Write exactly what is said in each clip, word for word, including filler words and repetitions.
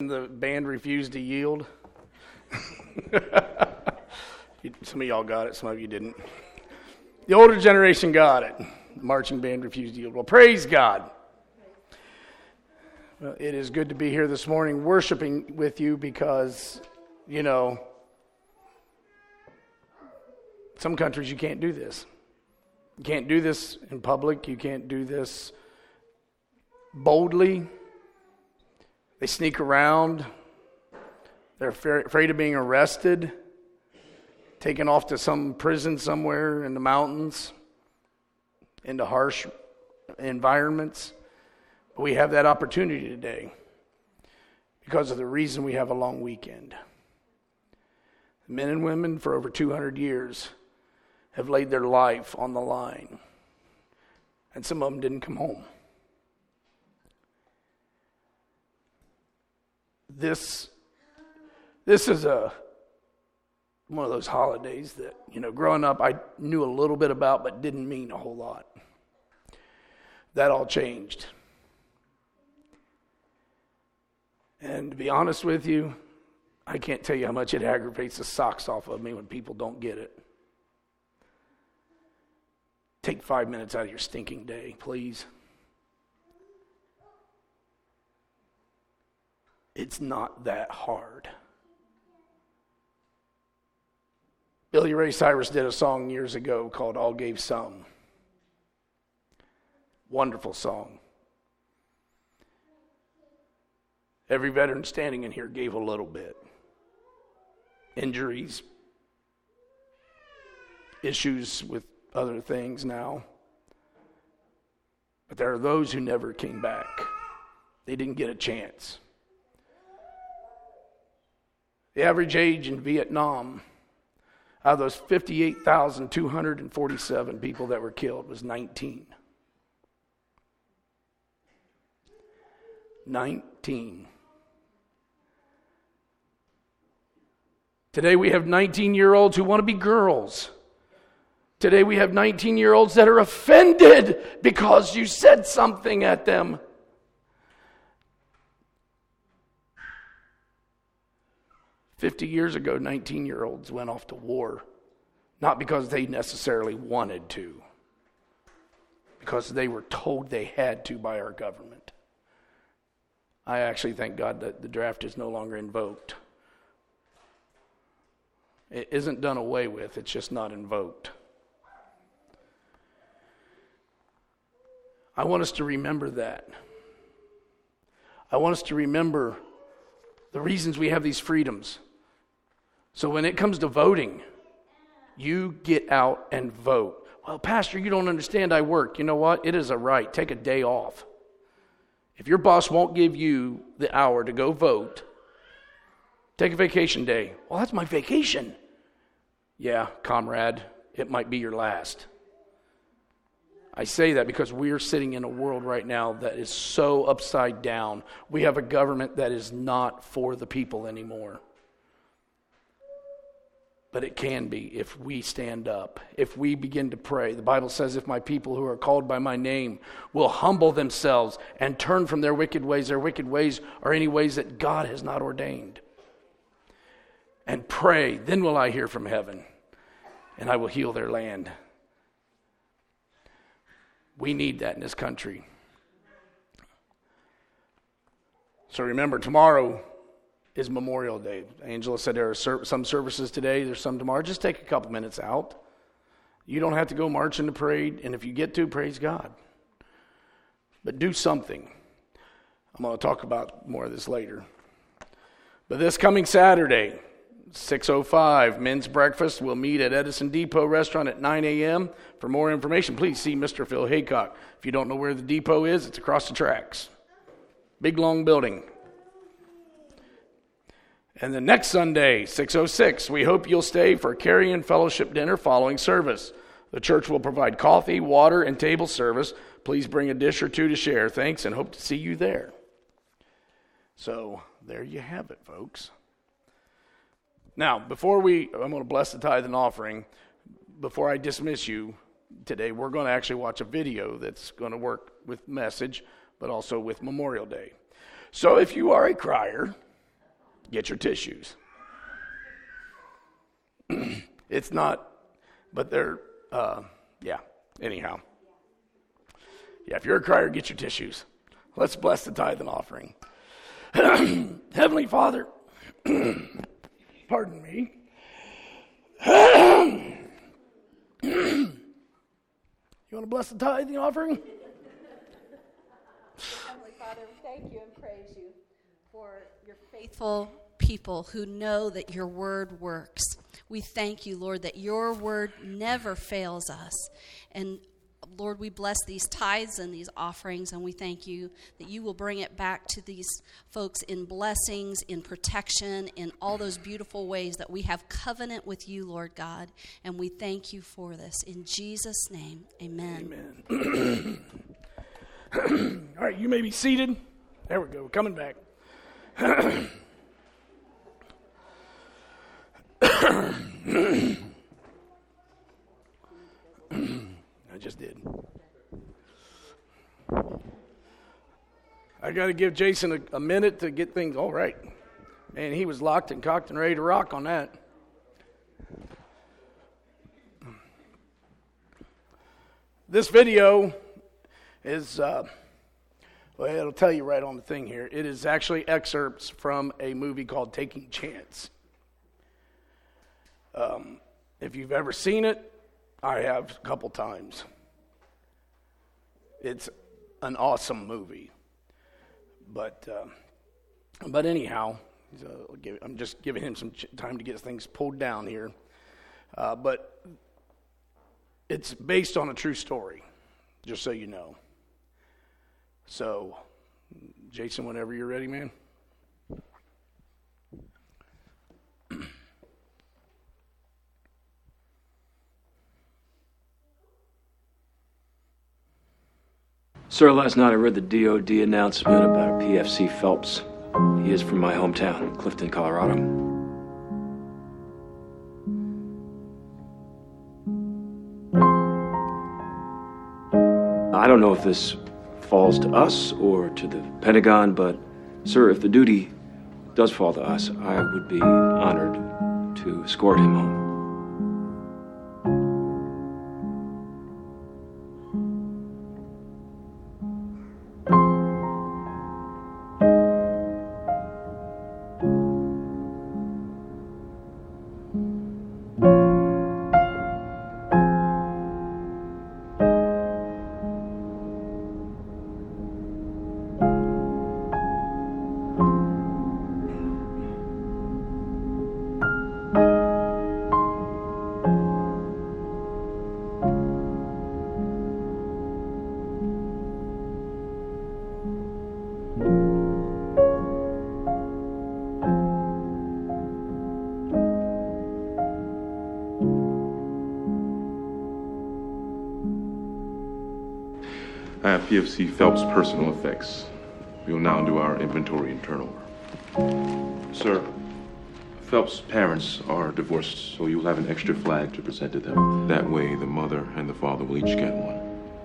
the band refused to yield? Some of y'all got it, some of you didn't. The older generation got it. The marching band refused to yield. Well, praise God. Well, it is good to be here this morning worshiping with you because, you know, some countries you can't do this. You can't do this in public. You can't do this boldly. They sneak around. They're afraid of being arrested, taken off to some prison somewhere in the mountains, into harsh environments. But we have that opportunity today because of the reason we have a long weekend. Men and women for over two hundred years have laid their life on the line, and some of them didn't come home. This, this is a one of those holidays that, you know, growing up I knew a little bit about but didn't mean a whole lot. That all changed. And to be honest with you, I can't tell you how much it aggravates the socks off of me when people don't get it. Take five minutes out of your stinking day, please. It's not that hard. Billy Ray Cyrus did a song years ago called All Gave Some. Wonderful song. Every veteran standing in here gave a little bit. Injuries, issues with other things now. But there are those who never came back. They didn't get a chance. The average age in Vietnam, out of those fifty-eight thousand two hundred forty-seven people that were killed, was nineteen. nineteen. Today we have nineteen-year-olds who want to be girls. Today we have nineteen-year-olds that are offended because you said something at them. Fifty years ago, nineteen-year-olds went off to war, not because they necessarily wanted to, because they were told they had to by our government. I actually thank God that the draft is no longer invoked. It isn't done away with, it's just not invoked. I want us to remember that. I want us to remember the reasons we have these freedoms. So when it comes to voting, you get out and vote. Well, Pastor, you don't understand, I work. You know what? It is a right. Take a day off. If your boss won't give you the hour to go vote, take a vacation day. Well, that's my vacation. Yeah, comrade, it might be your last. I say that because we are sitting in a world right now that is so upside down. We have a government that is not for the people anymore. But it can be if we stand up, if we begin to pray. The Bible says, if my people who are called by my name will humble themselves and turn from their wicked ways, their wicked ways are any ways that God has not ordained, and pray, then will I hear from heaven, and I will heal their land. We need that in this country. So remember, tomorrow is Memorial Day. Angela said there are some services today, there's some tomorrow. Just take a couple minutes out. You don't have to go march in the parade, and if you get to, praise God. But do something. I'm going to talk about more of this later. But this coming Saturday, six oh five, men's breakfast. We'll meet at Edison Depot Restaurant at nine a.m. For more information, please see Mister Phil Haycock. If you don't know where the depot is, it's across the tracks. Big, long building. And the next Sunday, six oh six, we hope you'll stay for a carry-in fellowship dinner following service. The church will provide coffee, water, and table service. Please bring a dish or two to share. Thanks, and hope to see you there. So, there you have it, folks. Now, before we, I'm going to bless the tithe and offering. Before I dismiss you today, we're going to actually watch a video that's going to work with message, but also with Memorial Day. So if you are a crier, get your tissues. It's not, but they're, uh, yeah, anyhow. Yeah, if you're a crier, get your tissues. Let's bless the tithe and offering. Heavenly Father, pardon me. You want to bless the tithe and the offering? Heavenly Father, we thank you and praise you for your faithful people who know that your word works. We thank you, Lord, that your word never fails us. And Lord, we bless these tithes and these offerings, and we thank you that you will bring it back to these folks in blessings, in protection, in all those beautiful ways that we have covenant with you, Lord God. And we thank you for this. In Jesus' name, amen. Amen. All right, you may be seated. There we go. We're coming back. I just did. I got to give Jason a, a minute to get things all right. And he was locked and cocked and ready to rock on that. This video is, uh, well, it'll tell you right on the thing here. It is actually excerpts from a movie called Taking Chance. Um, if you've ever seen it, I have a couple times. It's an awesome movie. But uh, but anyhow, uh, I'm just giving him some time to get things pulled down here. Uh, but it's based on a true story, just so you know. So, Jason, whenever you're ready, man. Sir, last night I read the D O D announcement about a P F C Phelps. He is from my hometown, Clifton, Colorado. I don't know if this falls to us or to the Pentagon, but, sir, if the duty does fall to us, I would be honored to escort him home. I have P F C Phelps personal effects. We will now do our inventory and turnover. Sir, Phelps' parents are divorced, so you will have an extra flag to present to them. That way, the mother and the father will each get one.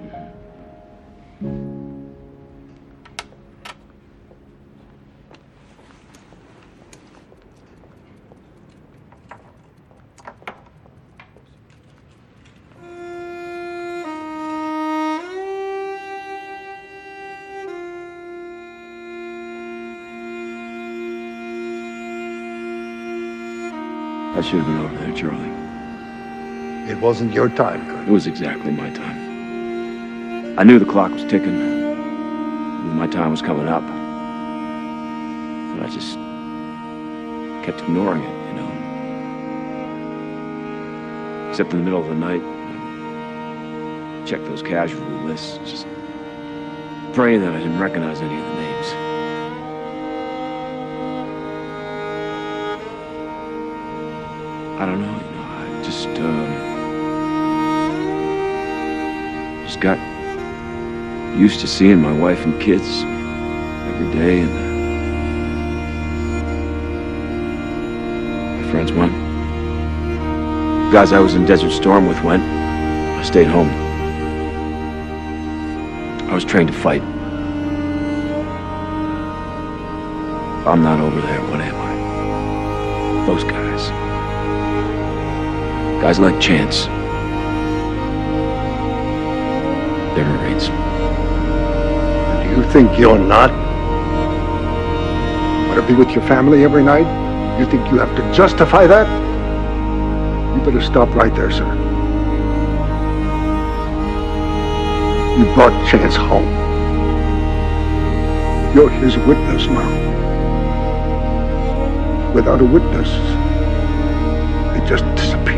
I should have been over there, Charlie. It wasn't your time, Kurt. It was exactly my time. I knew the clock was ticking. I knew my time was coming up. But I just kept ignoring it, you know. Except in the middle of the night, I checked those casualty lists, just praying that I didn't recognize any of the names. I don't know, you know, I just, um, just got used to seeing my wife and kids every day, and uh, my friends went. The guys I was in Desert Storm with went. I stayed home. I was trained to fight. If I'm not over there, what am I? Those guys. Guys like Chance. They're Marines. Do you think you're not? Want to be with your family every night? You think you have to justify that? You better stop right there, sir. You brought Chance home. You're his witness now. Without a witness, they just disappear.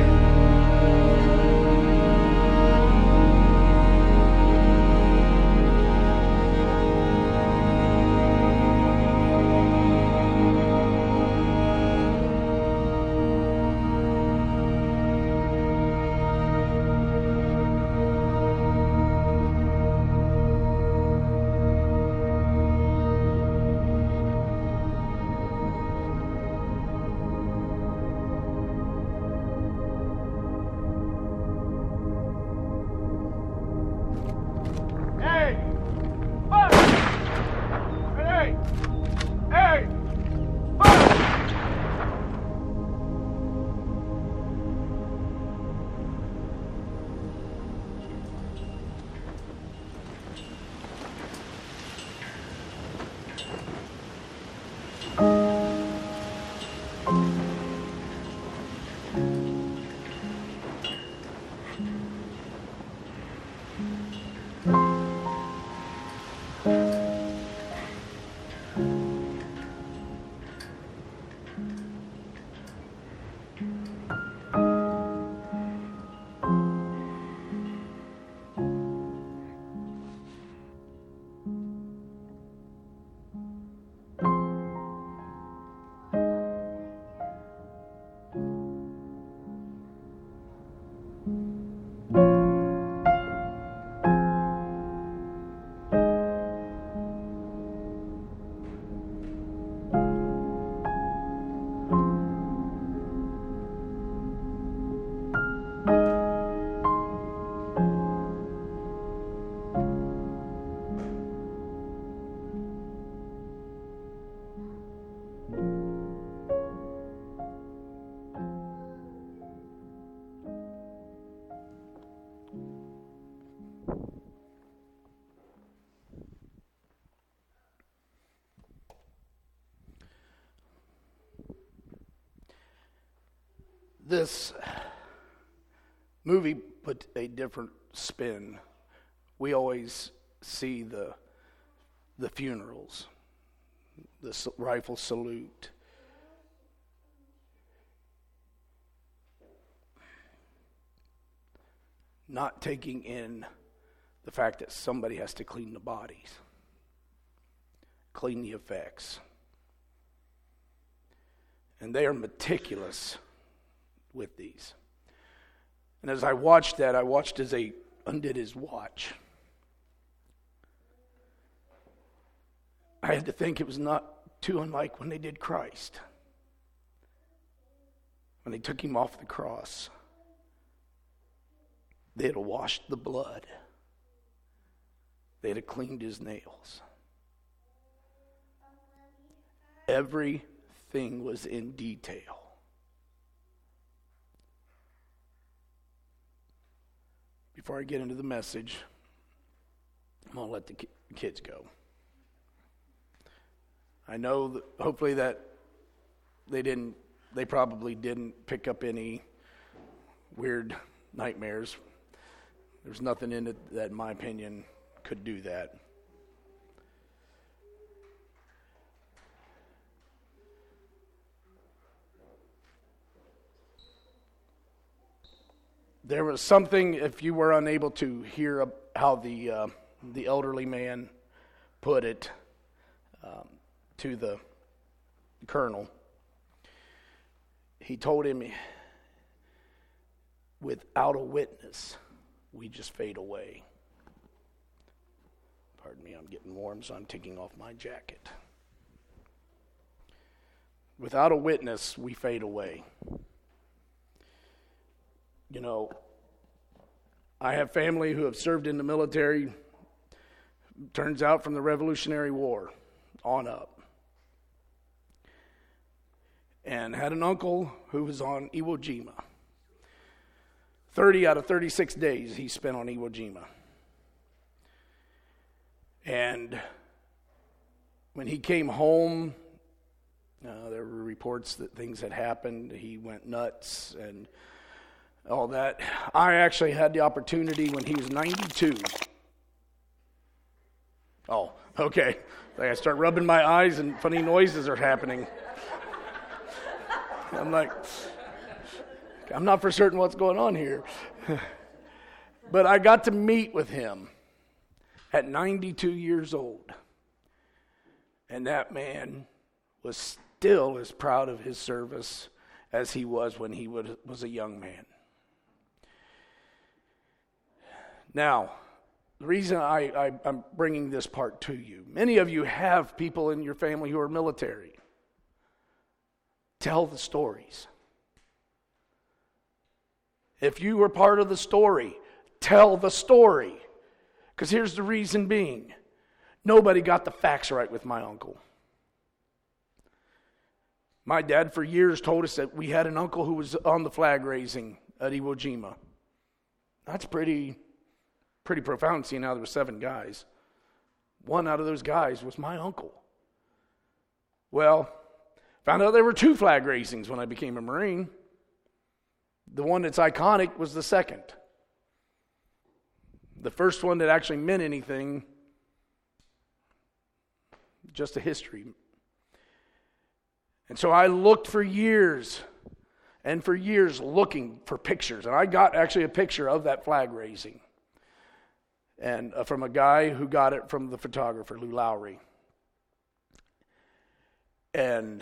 This movie put a different spin. We always see the the funerals, the s- rifle salute. Not taking in the fact that somebody has to clean the bodies, clean the effects. And they are meticulous with these. And as I watched that, I watched as they undid his watch. I had to think it was not too unlike when they did Christ. When they took him off the cross, they had washed the blood. They had cleaned his nails. Everything was in detail. Before I get into the message, I'm going to let the ki- kids go. I know that hopefully that they didn't, they probably didn't pick up any weird nightmares. There's nothing in it that, in my opinion, could do that. There was something, if you were unable to hear how the uh, the elderly man put it um, to the colonel, he told him, without a witness, we just fade away. Pardon me, I'm getting warm, so I'm taking off my jacket. Without a witness, we fade away. You know, I have family who have served in the military, turns out from the Revolutionary War on up. and had an uncle who was on Iwo Jima. thirty out of thirty-six days he spent on Iwo Jima. And when he came home, uh, there were reports that things had happened. He went nuts and all that. I actually had the opportunity when he was ninety-two. Oh, okay. I start rubbing my eyes and funny noises are happening. I'm like, I'm not for certain what's going on here. But I got to meet with him at ninety-two years old. And that man was still as proud of his service as he was when he was a young man. Now, the reason I, I, I'm bringing this part to you, many of you have people in your family who are military. Tell the stories. If you were part of the story, tell the story. Because here's the reason being. Nobody got the facts right with my uncle. My dad for years told us that we had an uncle who was on the flag raising at Iwo Jima. That's pretty, pretty profound, seeing how there were seven guys. One out of those guys was my uncle. Well, found out there were two flag raisings when I became a Marine. The one that's iconic was the second. The first one that actually meant anything, just a history. And so I looked for years and for years looking for pictures. And I got actually a picture of that flag raising. And uh, from a guy who got it from the photographer, Lou Lowry. And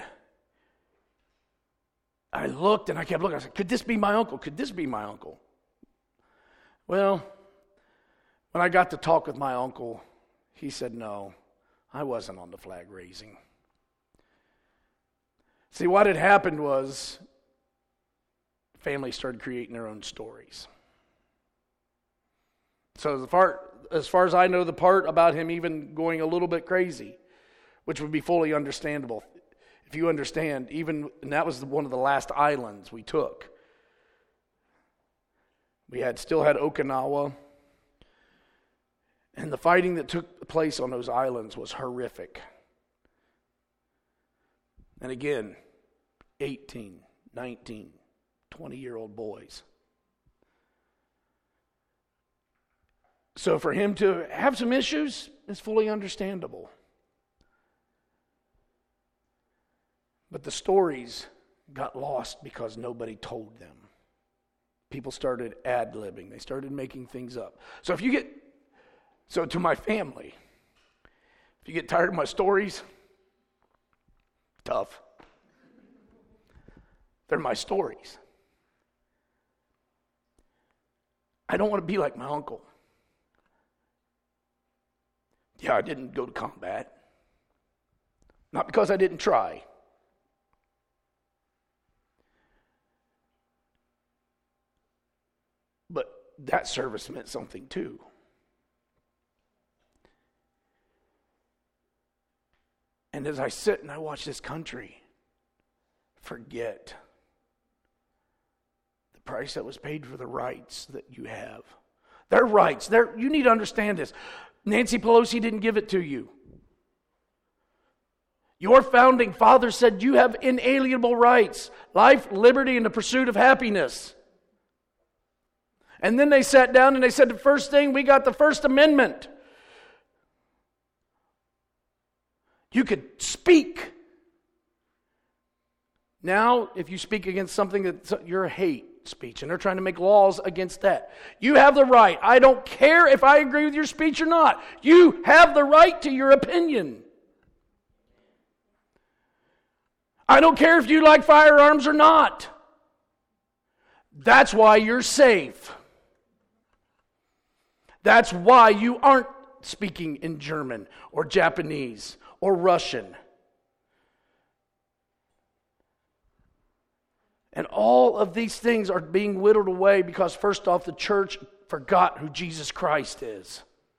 I looked and I kept looking. I said, could this be my uncle? Could this be my uncle? Well, when I got to talk with my uncle, he said, no, I wasn't on the flag raising. See, what had happened was families started creating their own stories. So as far, as far as I know, the part about him even going a little bit crazy, which would be fully understandable. If you understand, even, and that was one of the last islands we took. We had still had Okinawa, and the fighting that took place on those islands was horrific. And again, eighteen, nineteen, twenty-year-old boys. So for him to have some issues is fully understandable. But the stories got lost because nobody told them. People started ad-libbing. They started making things up. So if you get, so to my family, if you get tired of my stories, tough. They're my stories. I don't want to be like my uncle. Yeah, I didn't go to combat. Not because I didn't try. But that service meant something too. And as I sit and I watch this country forget the price that was paid for the rights that you have. Their rights. They're, you need to understand this. Nancy Pelosi didn't give it to you. Your founding father said you have inalienable rights. Life, liberty, and the pursuit of happiness. And then they sat down and they said the first thing, we got the First Amendment. You could speak. Now, if you speak against something that's your hate speech, and they're trying to make laws against that. You have the right. I don't care if I agree with your speech or not. You have the right to your opinion. I don't care if you like firearms or not. That's why you're safe. That's why you aren't speaking in German or Japanese or Russian. And all of these things are being whittled away because, first off, the church forgot who Jesus Christ is.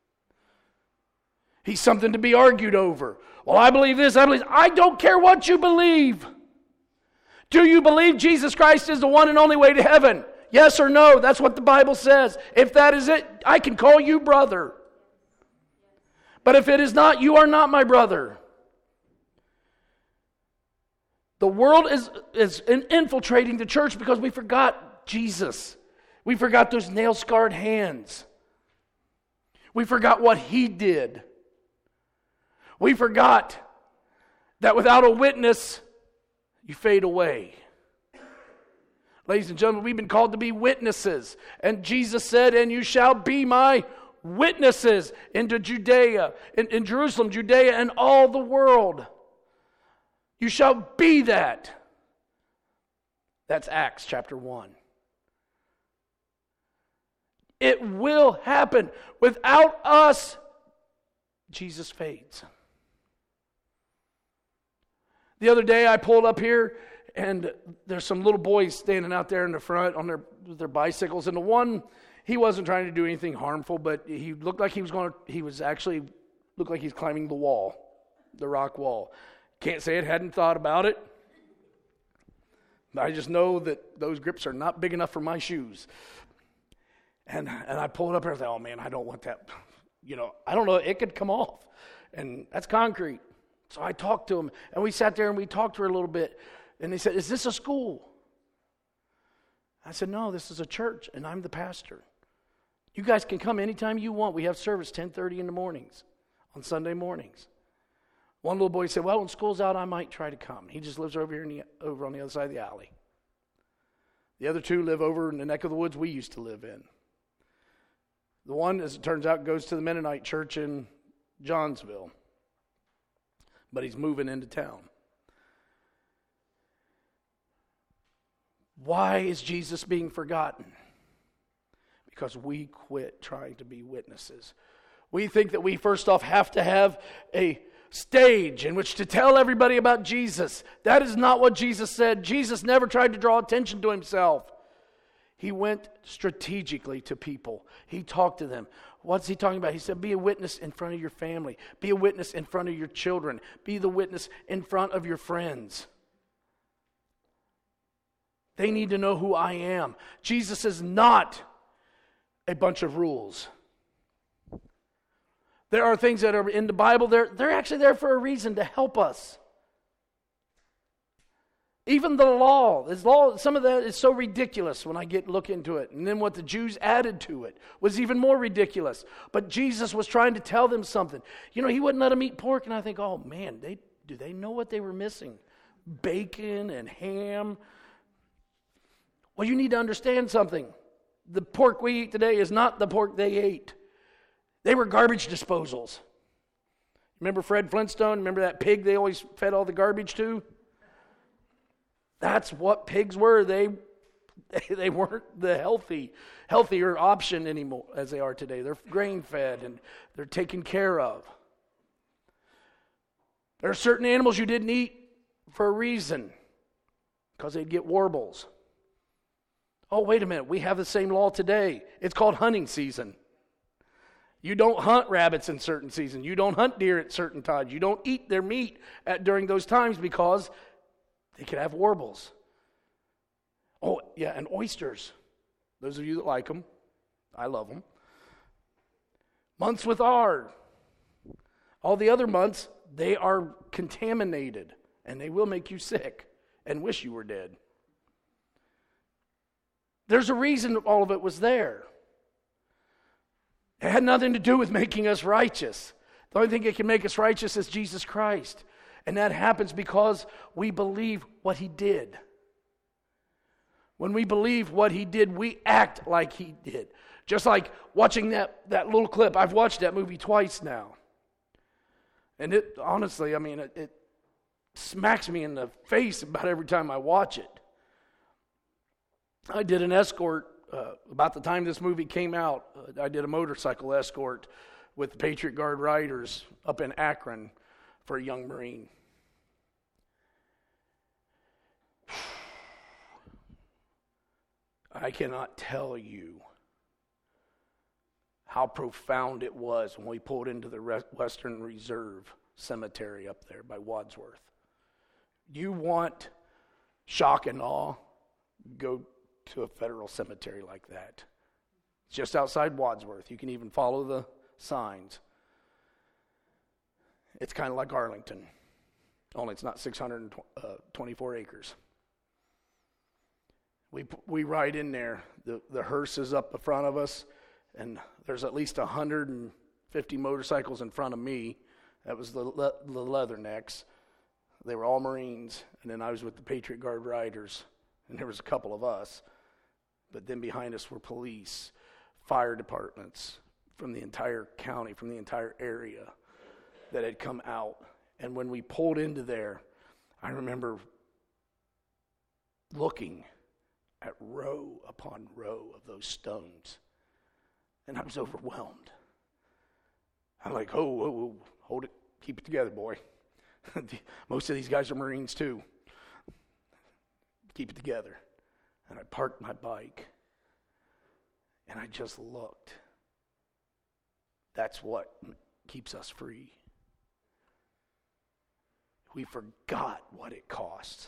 He's something to be argued over. Well, I believe this, I believe... I don't care what you believe. Do you believe Jesus Christ is the one and only way to heaven? Yes or no? That's what the Bible says. If that is it, I can call you brother. But if it is not, you are not my brother. The world is, is infiltrating the church because we forgot Jesus. We forgot those nail-scarred hands. We forgot what he did. We forgot that without a witness, you fade away. Ladies and gentlemen, we've been called to be witnesses. And Jesus said, and you shall be my witnesses into Judea, in, in Jerusalem, Judea, and all the world. You shall be that. That's Acts chapter one. It will happen. Without us, Jesus fades. The other day I pulled up here and there's some little boys standing out there in the front on their their bicycles, and the one, he wasn't trying to do anything harmful, but he looked like he was going to, he was actually, looked like he's climbing the wall, the rock wall. Can't say it, hadn't thought about it. I just know that those grips are not big enough for my shoes. And and I pulled up here and I thought, oh man, I don't want that. You know, I don't know, it could come off. And that's concrete. So I talked to him, and we sat there and we talked to her a little bit. And they said, is this a school? I said, no, this is a church, and I'm the pastor. You guys can come anytime you want. We have service ten thirty in the mornings, on Sunday mornings. One little boy said, well, when school's out, I might try to come. He just lives over here in the, over on the other side of the alley. The other two live over in the neck of the woods we used to live in. The one, as it turns out, goes to the Mennonite church in Johnsville. But he's moving into town. Why is Jesus being forgotten? Because we quit trying to be witnesses. We think that we first off have to have a stage in which to tell everybody about Jesus. That is not what Jesus said. Jesus never tried to draw attention to himself. He went strategically to people. He talked to them. What's he talking about? He said, be a witness in front of your family. Be a witness in front of your children. Be the witness in front of your friends. They need to know who I am. Jesus is not a bunch of rules. There are things that are in the Bible, they're, they're actually there for a reason, to help us. Even the law, this law, some of that is so ridiculous when I get look into it. And then what the Jews added to it was even more ridiculous. But Jesus was trying to tell them something. You know, he wouldn't let them eat pork, and I think, oh man, they do they know what they were missing? Bacon and ham. Well, you need to understand something. The pork we eat today is not the pork they ate. They were garbage disposals. Remember Fred Flintstone? Remember that pig they always fed all the garbage to? That's what pigs were. They they weren't the healthy, healthier option anymore as they are today. They're grain fed and they're taken care of. There are certain animals you didn't eat for a reason, because they'd get warbles. Oh, wait a minute. We have the same law today. It's called hunting season. You don't hunt rabbits in certain seasons. You don't hunt deer at certain times. You don't eat their meat at, during those times because they could have warbles. Oh, yeah, and oysters. Those of you that like them, I love them. Months with R. All the other months, they are contaminated, and they will make you sick and wish you were dead. There's a reason all of it was there. It had nothing to do with making us righteous. The only thing that can make us righteous is Jesus Christ. And that happens because we believe what he did. When we believe what he did, we act like he did. Just like watching that, that little clip. I've watched that movie twice now. And it, honestly, I mean, it, it smacks me in the face about every time I watch it. I did an escort uh, about the time this movie came out. Uh, I did a motorcycle escort with the Patriot Guard Riders up in Akron for a young Marine. I cannot tell you how profound it was when we pulled into the Western Reserve Cemetery up there by Wadsworth. You want shock and awe, go to a federal cemetery like that. It's just outside Wadsworth. You can even follow the signs. It's kind of like Arlington, only it's not six hundred twenty-four acres. We we ride in there. The, the hearse is up in front of us, and there's at least one hundred fifty motorcycles in front of me. That was the, le- the Leathernecks. They were all Marines, and then I was with the Patriot Guard Riders, and there was a couple of us. But then behind us were police, fire departments from the entire county, from the entire area that had come out. And when we pulled into there, I remember looking at row upon row of those stones, and I was overwhelmed. I'm like, oh, oh, oh, hold it, keep it together, boy. Most of these guys are Marines too. Keep it together. And I parked my bike, and I just looked. That's what keeps us free. We forgot what it costs.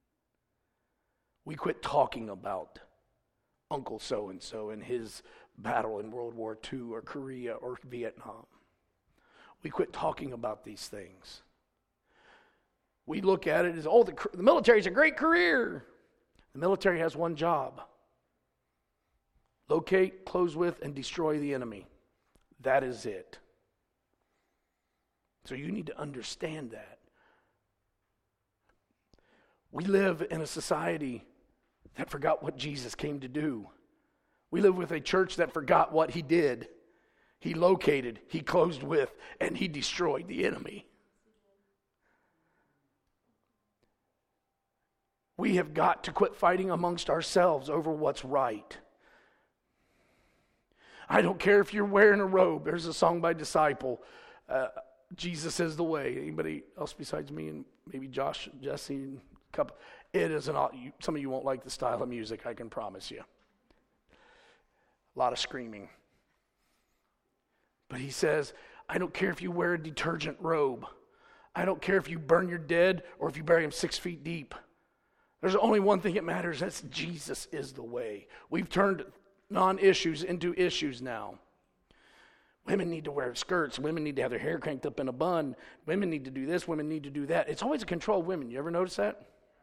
We quit talking about Uncle so-and-so and his battle in World War Two or Korea or Vietnam. We quit talking about these things. We look at it as, oh, the, the military is a great career. The military has one job. Locate, close with, and destroy the enemy. That is it. So you need to understand that. We live in a society that forgot what Jesus came to do. We live with a church that forgot what he did. He located, he closed with, and he destroyed the enemy. We have got to quit fighting amongst ourselves over what's right. I don't care if you're wearing a robe. There's a song by Disciple, uh, Jesus is the way. Anybody else besides me and maybe Josh, Jesse, and a couple? It is an, some of you won't like the style of music, I can promise you. A lot of screaming. But he says, I don't care if you wear a detergent robe. I don't care if you burn your dead or if you bury them six feet deep. There's only one thing that matters. That's Jesus is the way. We've turned non-issues into issues now. Women need to wear skirts. Women need to have their hair cranked up in a bun. Women need to do this. Women need to do that. It's always a control of women. You ever notice that?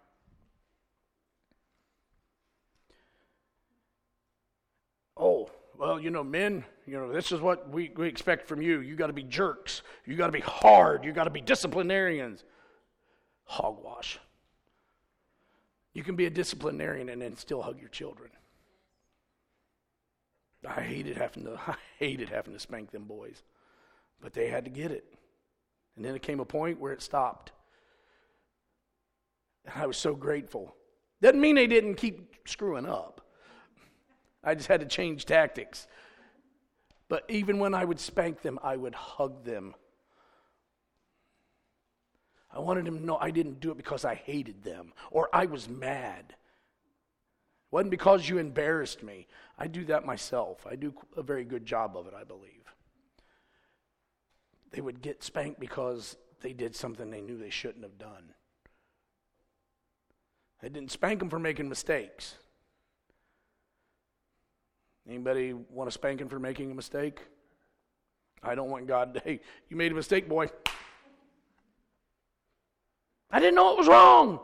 Oh, well, you know, men, you know, this is what we, we expect from you. You got to be jerks. You got to be hard. You got to be disciplinarians. Hogwash. You can be a disciplinarian and then still hug your children. I hated having to I hated having to spank them boys. But they had to get it. And then it came a point where it stopped. And I was so grateful. Doesn't mean they didn't keep screwing up. I just had to change tactics. But even when I would spank them, I would hug them. I wanted them to know I didn't do it because I hated them or I was mad. It wasn't because you embarrassed me. I do that myself. I do a very good job of it, I believe. They would get spanked because they did something they knew they shouldn't have done. I didn't spank them for making mistakes. Anybody want to spank him for making a mistake? I don't want God to, hey, you made a mistake, boy. I didn't know it was wrong.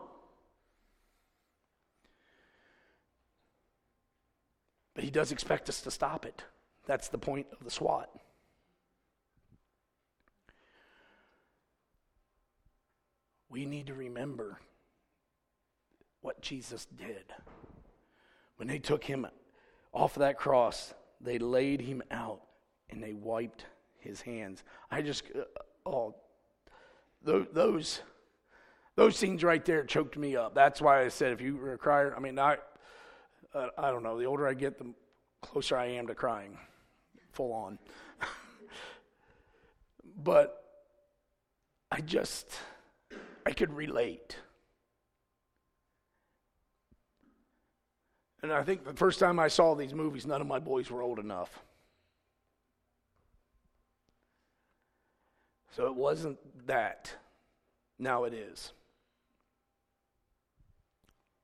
But he does expect us to stop it. That's the point of the SWAT. We need to remember what Jesus did. When they took him off of that cross, they laid him out and they wiped his hands. I just, oh, those... Those scenes right there choked me up. That's why I said if you were a crier, I mean, I, uh, I don't know. The older I get, the closer I am to crying, full on. But I just, I could relate. And I think the first time I saw these movies, none of my boys were old enough. So it wasn't that. Now it is.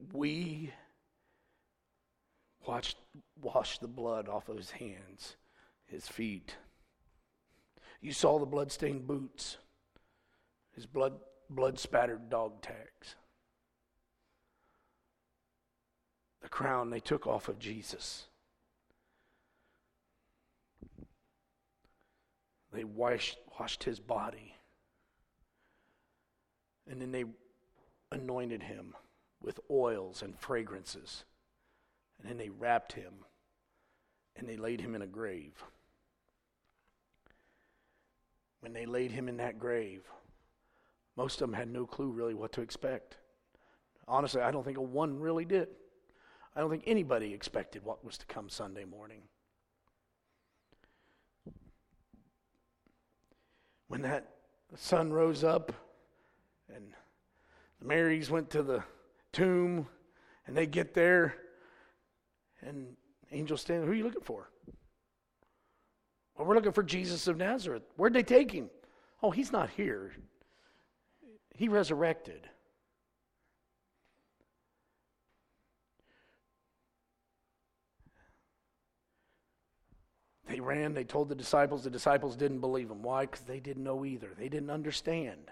we watched, washed the blood off of his hands, his feet. You saw the blood-stained boots, his blood, blood-spattered dog tags. The crown they took off of Jesus. They washed, washed his body. And then they anointed him with oils and fragrances. And then they wrapped him. And they laid him in a grave. When they laid him in that grave, most of them had no clue really what to expect. Honestly, I don't think a one really did. I don't think anybody expected what was to come Sunday morning. When that sun rose up and the Marys went to the tomb and they get there and angels stand, who are you looking for? Well, we're looking for Jesus of Nazareth. Where'd they take him? Oh, he's not here. He resurrected. They ran, they told the disciples. The disciples didn't believe them. Why? Because they didn't know either. They didn't understand.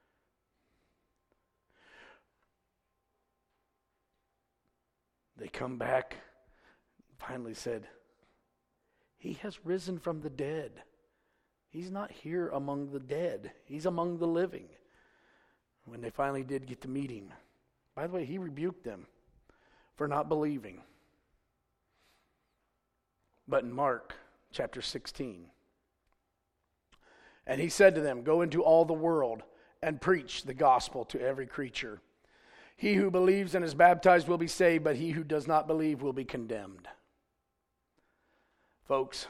They come back, finally said, he has risen from the dead. He's not here among the dead. He's among the living. When they finally did get to meet him, by the way, he rebuked them for not believing. But in Mark chapter sixteen, and he said to them, go into all the world and preach the gospel to every creature. He who believes and is baptized will be saved, but he who does not believe will be condemned. Folks,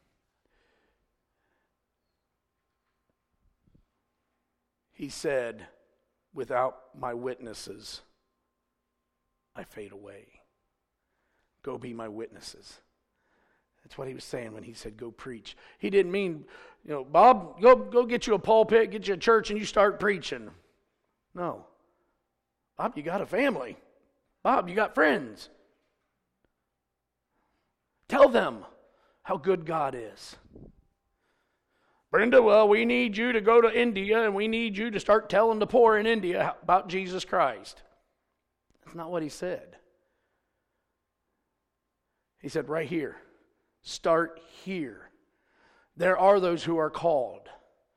he said, without my witnesses, I fade away. Go be my witnesses. That's what he was saying when he said, go preach. He didn't mean, you know, Bob, go, go get you a pulpit, get you a church, and you start preaching. No. Bob, you got a family. Bob, you got friends. Tell them how good God is. Brenda, well, we need you to go to India, and we need you to start telling the poor in India about Jesus Christ. That's not what he said. He said right here, start here. There are those who are called.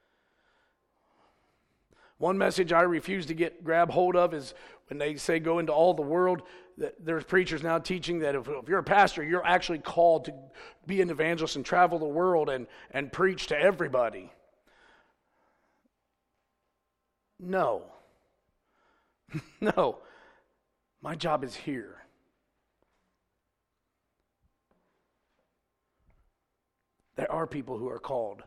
One message I refuse to get grab hold of is when they say go into all the world. That there's preachers now teaching that if, if you're a pastor, you're actually called to be an evangelist and travel the world and, and preach to everybody. No. No. My job is here. There are people who are called.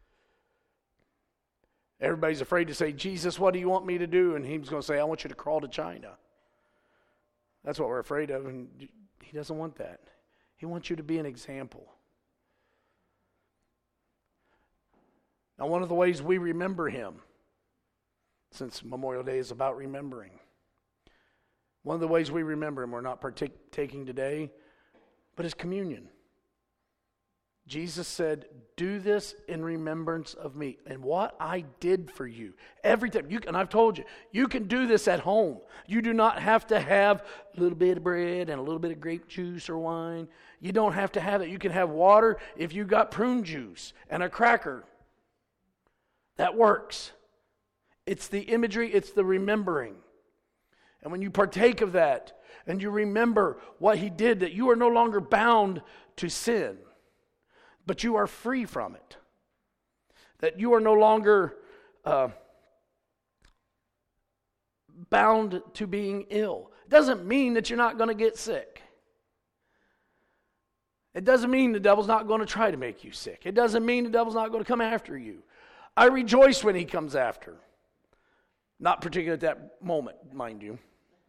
Everybody's afraid to say, Jesus, what do you want me to do? And he's going to say, I want you to crawl to China. That's what we're afraid of, and he doesn't want that. He wants you to be an example. Now, one of the ways we remember him, since Memorial Day is about remembering, one of the ways we remember him, we're not partaking today, but is communion. Jesus said, do this in remembrance of me and what I did for you. Every time, you can, and I've told you, you can do this at home. You do not have to have a little bit of bread and a little bit of grape juice or wine. You don't have to have it. You can have water if you got prune juice and a cracker. That works. It's the imagery, it's the remembering. And when you partake of that and you remember what he did, that you are no longer bound to sin, but you are free from it. That you are no longer uh, bound to being ill. It doesn't mean that you're not going to get sick. It doesn't mean the devil's not going to try to make you sick. It doesn't mean the devil's not going to come after you. I rejoice when he comes after. Not particularly at that moment, mind you.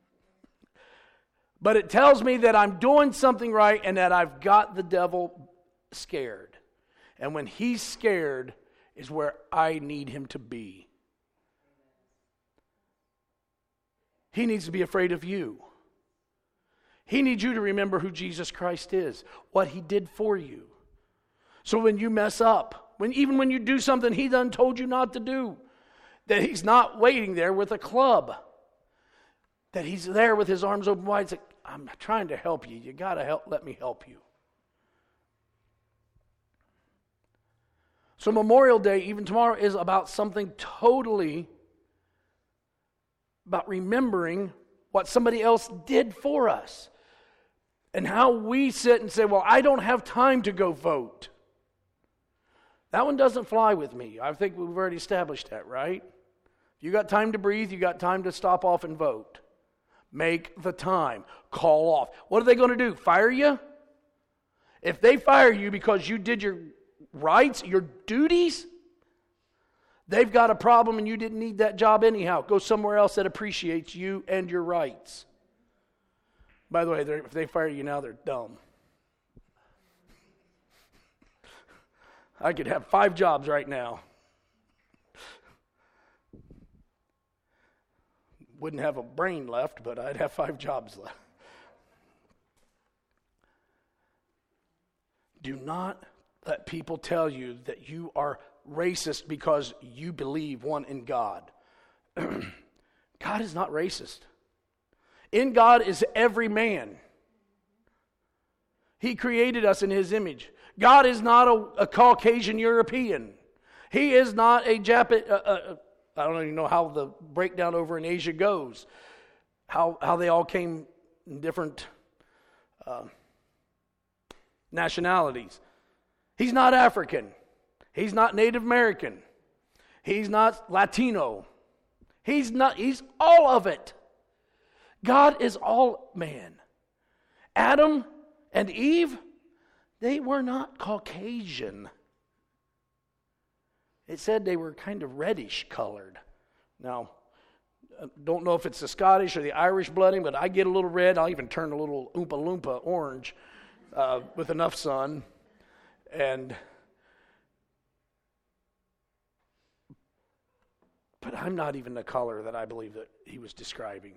But it tells me that I'm doing something right and that I've got the devil scared. And when he's scared is where I need him to be. He needs to be afraid of you. He needs you to remember who Jesus Christ is, what he did for you. So when you mess up, when even when you do something he done told you not to do, that he's not waiting there with a club, that he's there with his arms open wide. It's like, I'm trying to help you. You got to help. Let me help you. So Memorial Day, even tomorrow, is about something totally about remembering what somebody else did for us. And how we sit and say, well, I don't have time to go vote. That one doesn't fly with me. I think we've already established that, right? If you got time to breathe, you got time to stop off and vote. Make the time. Call off. What are they going to do? Fire you? If they fire you because you did your rights, your duties, they've got a problem and you didn't need that job anyhow. Go somewhere else that appreciates you and your rights. By the way, if they fire you now, they're dumb. I could have five jobs right now. Wouldn't have a brain left, but I'd have five jobs left. Do not let people tell you that you are racist because you believe one in God. God is not racist. In God is every man. He created us in his image. God is not a, a Caucasian European. He is not a Japanese. Uh, uh, I don't even know how the breakdown over in Asia goes. How how they all came in different uh, nationalities. He's not African. He's not Native American. He's not Latino. He's not. He's all of it. God is all man. Adam and Eve, they were not Caucasian. It said they were kind of reddish colored. Now, I don't know if it's the Scottish or the Irish blood in, but I get a little red. I'll even turn a little Oompa Loompa orange uh, with enough sun. And but I'm not even the color that I believe that he was describing.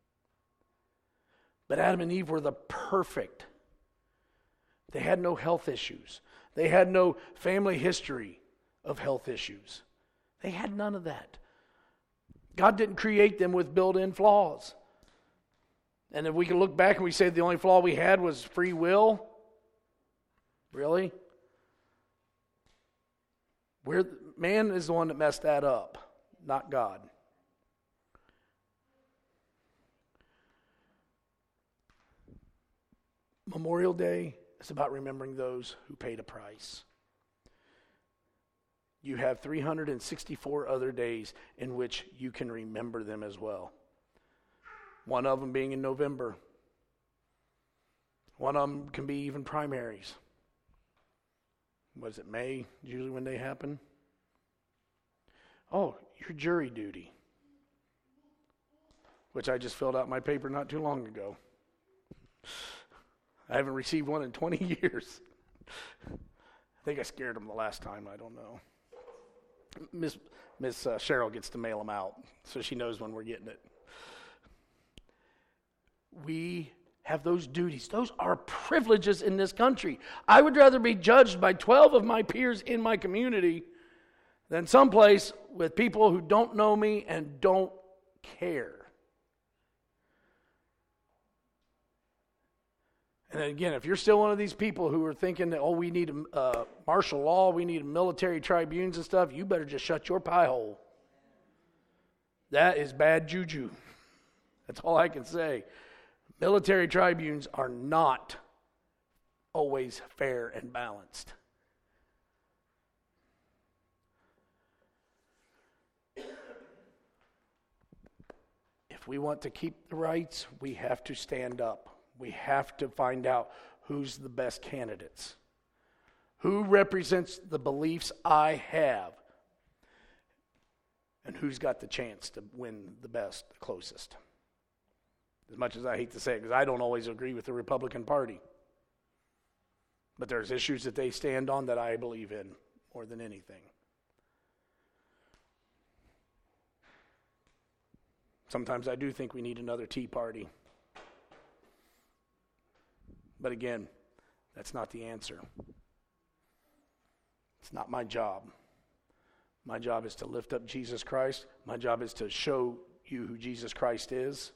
But Adam and Eve were the perfect. They had no health issues. They had no family history of health issues. They had none of that. God didn't create them with built-in flaws. And if we can look back and we say the only flaw we had was free will, really? We're, man is the one that messed that up, not God. Memorial Day is about remembering those who paid a price. You have three hundred sixty-four other days in which you can remember them as well. One of them being in November. One of them can be even primaries. Was it May, usually when they happen? Oh, your jury duty, which I just filled out my paper not too long ago. I haven't received one in twenty years. I think I scared them the last time. I don't know. Miss Miss uh, Cheryl gets to mail them out, so she knows when we're getting it. We have those duties. Those are privileges in this country. I would rather be judged by twelve of my peers in my community than someplace with people who don't know me and don't care. And again, if you're still one of these people who are thinking that, oh, we need a uh, martial law, we need military tribunes and stuff, you better just shut your pie hole. That is bad juju. That's all I can say. Military tribunes are not always fair and balanced. If we want to keep the rights, we have to stand up. We have to find out who's the best candidates. Who represents the beliefs I have? And who's got the chance to win the best, the closest? As much as I hate to say it, because I don't always agree with the Republican Party. But there's issues that they stand on that I believe in more than anything. Sometimes I do think we need another Tea Party. But again, that's not the answer. It's not my job. My job is to lift up Jesus Christ. My job is to show you who Jesus Christ is,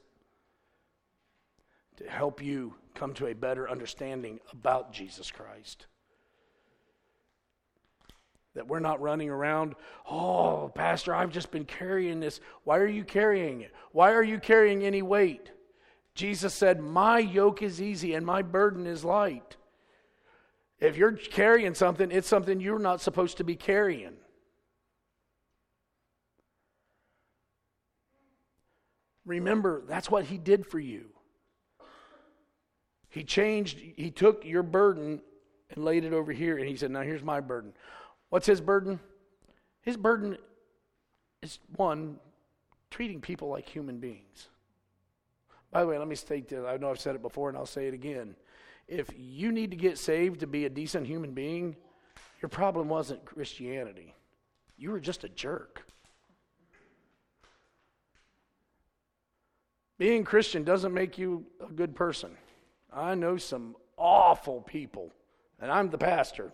to help you come to a better understanding about Jesus Christ. That we're not running around, oh, Pastor, I've just been carrying this. Why are you carrying it? Why are you carrying any weight? Jesus said, my yoke is easy and my burden is light. If you're carrying something, it's something you're not supposed to be carrying. Remember, that's what he did for you. He changed, he took your burden and laid it over here, and he said, now here's my burden. What's his burden? His burden is, one, treating people like human beings. By the way, let me state this. I know I've said it before, and I'll say it again. If you need to get saved to be a decent human being, your problem wasn't Christianity. You were just a jerk. Being Christian doesn't make you a good person. I know some awful people, and I'm the pastor.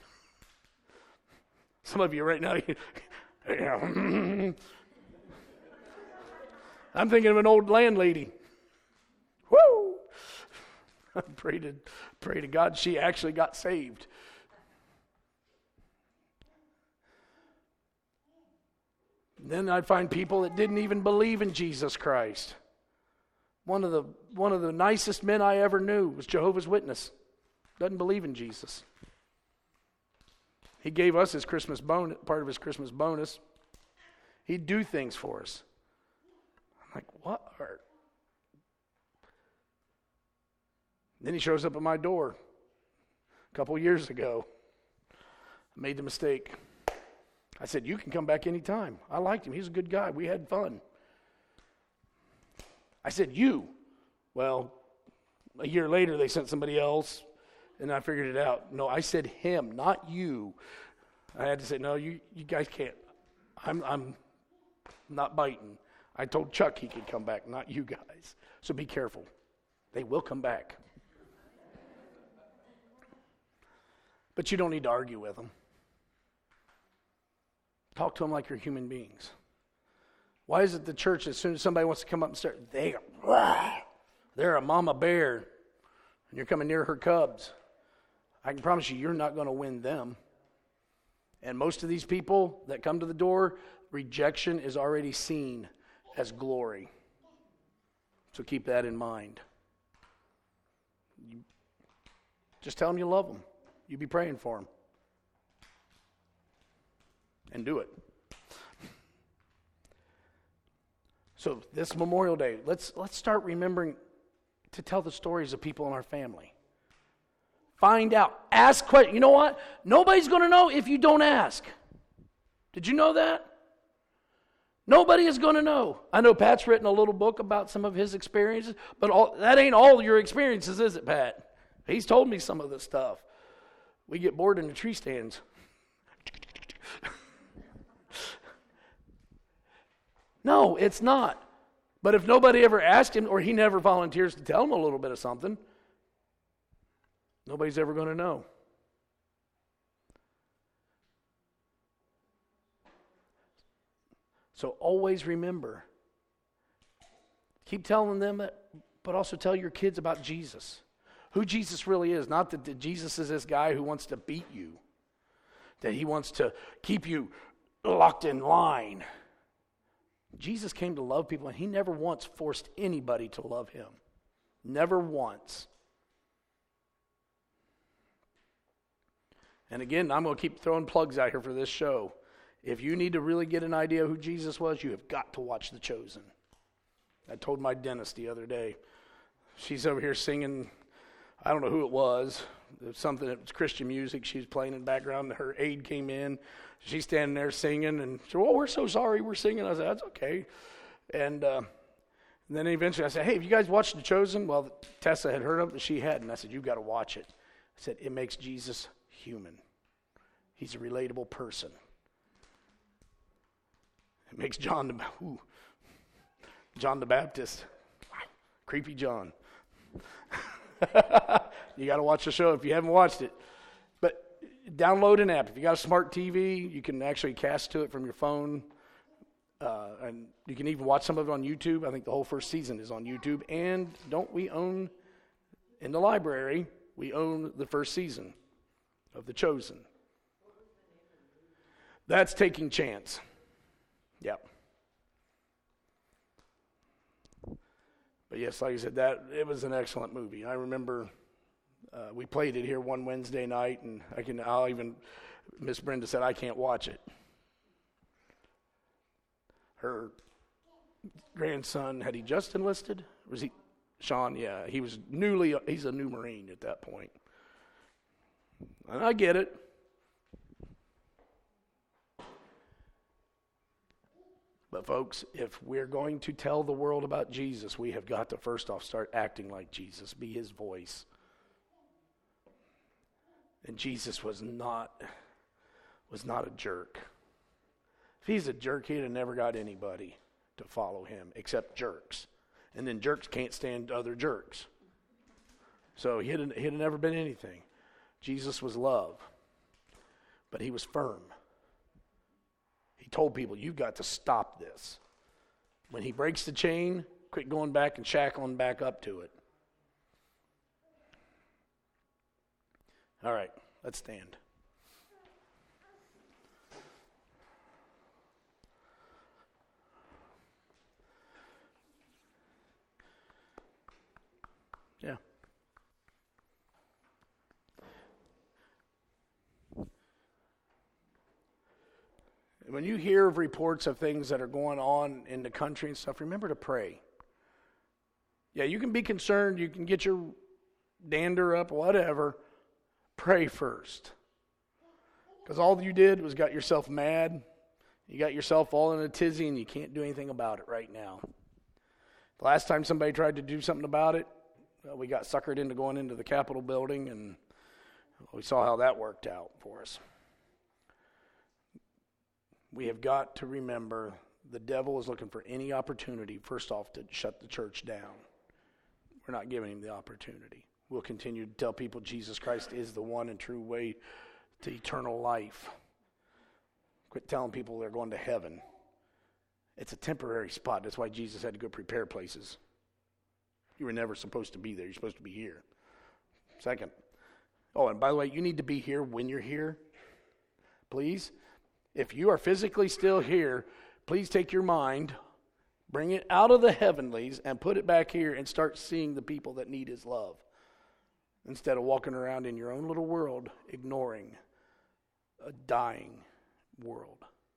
Some of you right now, I'm thinking of an old landlady. Woo! I pray to, pray to God she actually got saved. Then I'd find people that didn't even believe in Jesus Christ. One of the one of the nicest men I ever knew was Jehovah's Witness. Doesn't believe in Jesus. He gave us his Christmas bonus, part of his Christmas bonus. He'd do things for us. I'm like, what? Are... Then he shows up at my door a couple years ago. I made the mistake. I said, you can come back anytime. I liked him. He's a good guy. We had fun. I said, you. Well, a year later, they sent somebody else, and I figured it out. No, I said him, not you. I had to say, no, you, you guys can't. I'm, I'm not biting. I told Chuck he could come back, not you guys. So be careful. They will come back. But you don't need to argue with them. Talk to them like you're human beings. Why is it the church, as soon as somebody wants to come up and start, they are, they're a mama bear, and you're coming near her cubs? I can promise you, you're not going to win them. And most of these people that come to the door, rejection is already seen as glory. So keep that in mind. You just tell them you love them. You be praying for them. And do it. So this Memorial Day, let's let's start remembering to tell the stories of people in our family. Find out. Ask questions. You know what? Nobody's going to know if you don't ask. Did you know that? Nobody is going to know. I know Pat's written a little book about some of his experiences, but all, that ain't all your experiences, is it, Pat? He's told me some of this stuff. We get bored in the tree stands. No, it's not. But if nobody ever asked him, or he never volunteers to tell him a little bit of something, nobody's ever going to know. So always remember, keep telling them that, but also tell your kids about Jesus. Who Jesus really is. Not that Jesus is this guy who wants to beat you. That he wants to keep you locked in line. Jesus came to love people, and he never once forced anybody to love him. Never once. And again, I'm going to keep throwing plugs out here for this show. If you need to really get an idea of who Jesus was, you have got to watch The Chosen. I told my dentist the other day. She's over here singing, I don't know who it was. It was something that was Christian music. She was playing in the background. Her aide came in. She's standing there singing, and she said, "Oh, we're so sorry we're singing." I said, "That's okay." And, uh, and then eventually I said, "Hey, have you guys watched The Chosen?" Well, Tessa had heard of it, but she hadn't. I said, "You've got to watch it." I said, "It makes Jesus human. He's a relatable person. It makes John the, ooh, John the Baptist, wow, creepy John. You got to watch the show if you haven't watched it. But download an app. If you got a smart T V, you can actually cast to it from your phone. Uh, and you can even watch some of it on YouTube. I think the whole first season is on YouTube. And don't we own, in the library, we own the first season of The Chosen. That's Taking Chance. Yep. But yes, like I said, that it was an excellent movie. I remember uh, we played it here one Wednesday night, and I can. I'll even. Miss Brenda said I can't watch it. Her grandson, had he just enlisted? Was he Sean? Yeah, he was newly. He's a new Marine at that point, and I get it. But folks, if we're going to tell the world about Jesus, we have got to first off start acting like Jesus, be his voice. And Jesus was not was not a jerk. If he's a jerk, he'd have never got anybody to follow him except jerks. And then jerks can't stand other jerks. So he'd have, he'd have never been anything. Jesus was love, but he was firm. He told people, you've got to stop this. When he breaks the chain, quit going back and shackling back up to it. All right, let's stand. Yeah. When you hear of reports of things that are going on in the country and stuff, remember to pray. Yeah, you can be concerned. You can get your dander up, whatever. Pray first. Because all you did was got yourself mad. You got yourself all in a tizzy, and you can't do anything about it right now. The last time somebody tried to do something about it, well, we got suckered into going into the Capitol building, and we saw how that worked out for us. We have got to remember the devil is looking for any opportunity, first off, to shut the church down. We're not giving him the opportunity. We'll continue to tell people Jesus Christ is the one and true way to eternal life. Quit telling people they're going to heaven. It's a temporary spot. That's why Jesus had to go prepare places. You were never supposed to be there. You're supposed to be here. Second. Oh, and by the way, you need to be here when you're here. Please. If you are physically still here, please take your mind, bring it out of the heavenlies, and put it back here and start seeing the people that need his love. Instead of walking around in your own little world, ignoring a dying world.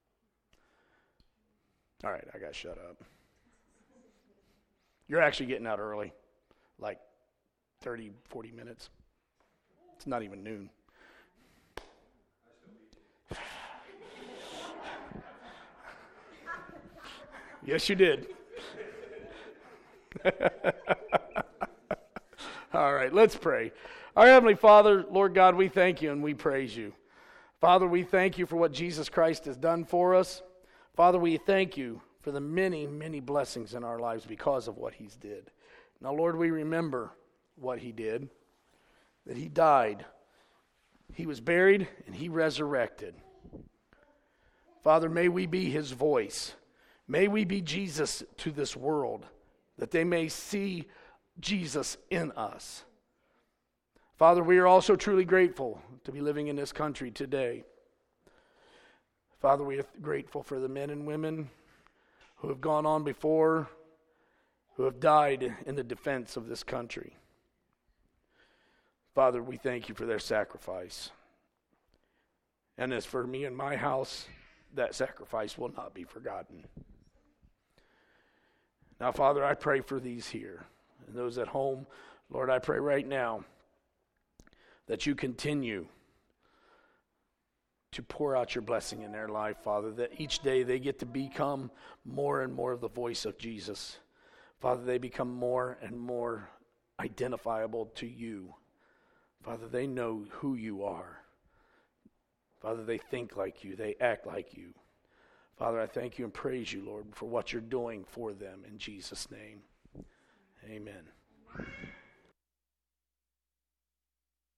All right, I got to shut up. You're actually getting out early, like thirty, forty minutes. It's not even noon. Yes, you did. All right, let's pray. Our Heavenly Father, Lord God, we thank you and we praise you. Father, we thank you for what Jesus Christ has done for us. Father, we thank you for the many, many blessings in our lives because of what he's did. Now, Lord, we remember what he did, that he died, he was buried, and he resurrected. Father, may we be his voice. May we be Jesus to this world, that they may see Jesus in us. Father, we are also truly grateful to be living in this country today. Father, we are grateful for the men and women who have gone on before, who have died in the defense of this country. Father, we thank you for their sacrifice. And as for me and my house, that sacrifice will not be forgotten. Now, Father, I pray for these here and those at home. Lord, I pray right now that you continue to pour out your blessing in their life, Father, that each day they get to become more and more of the voice of Jesus. Father, they become more and more identifiable to you. Father, they know who you are. Father, they think like you. They act like you. Father, I thank you and praise you, Lord, for what you're doing for them in Jesus' name. Amen.